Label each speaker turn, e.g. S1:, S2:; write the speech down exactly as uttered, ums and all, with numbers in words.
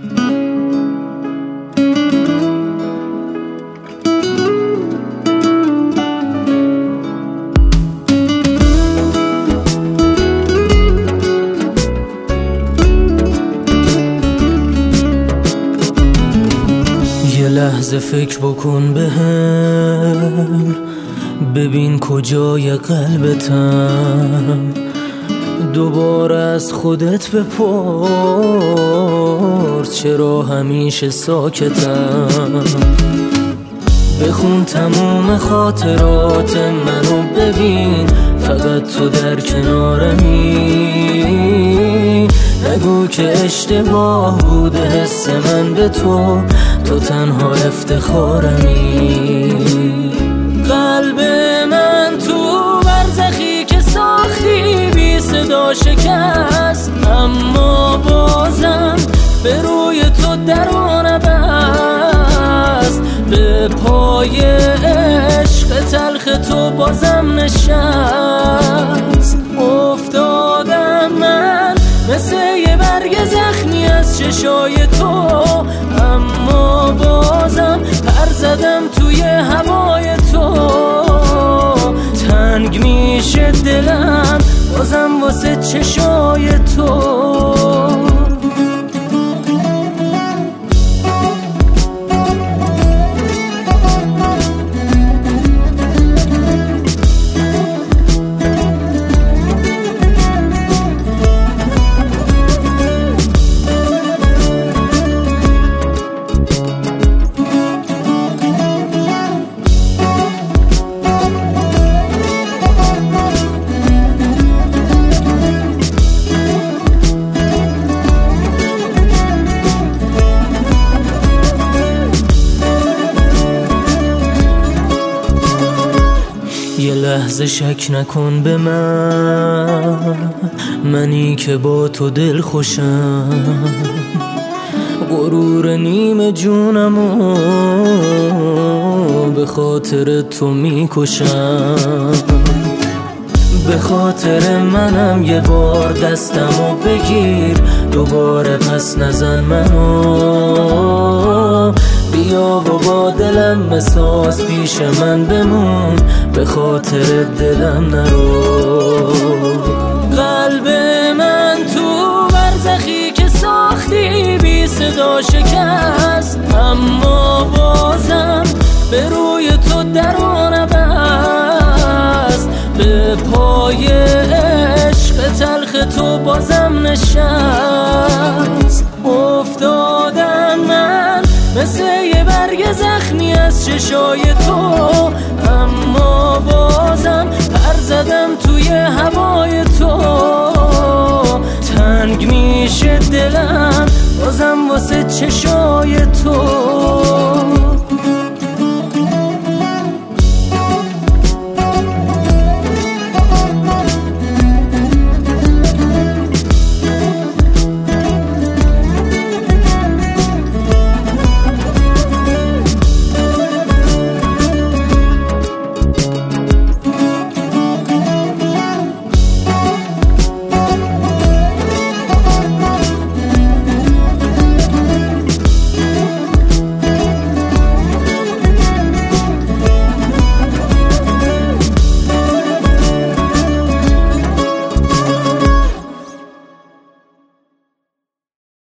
S1: یه لحظه فکر بکن بهم، ببین کجای قلبتم، دوباره از خودت بپرس چرا همیشه ساکتم. بخون تموم خاطرات منو ببین، فقط تو در کنارمی. نگو که اشتباه بوده حس من به تو، تو تنها افتخارمی. قلب من تو برزخی که ساختی بی صدا شکست، اما بازم به روی تو درون بست. به پای عشق تلخ تو بازم نشست. افتادم من مثل یه برگ زخمی از چشای تو، اما بازم پر زدم توی هوای تو. تنگ میشه دلم بازم واسه چشای تو. یه لحظه شک نکن به من، منی که با تو دل خوشم. غرور نیم جونمو به خاطر تو میکشم. به خاطر منم یه بار دستمو بگیر، دوباره پس نزن منو. بیا و با دلم بساز پیش من بمون، به خاطر دلم نرو. قلب من تو برزخی که ساختی بی صدا شکست، اما بازم به روی تو درون بست. به پای عشق تلخ تو بازم نشست. افتادم من مثل یه برگ زخمی از چشای تو، اما بازم پر زدم توی هوای تو. تنگ میشه دلم بازم واسه چشای تو.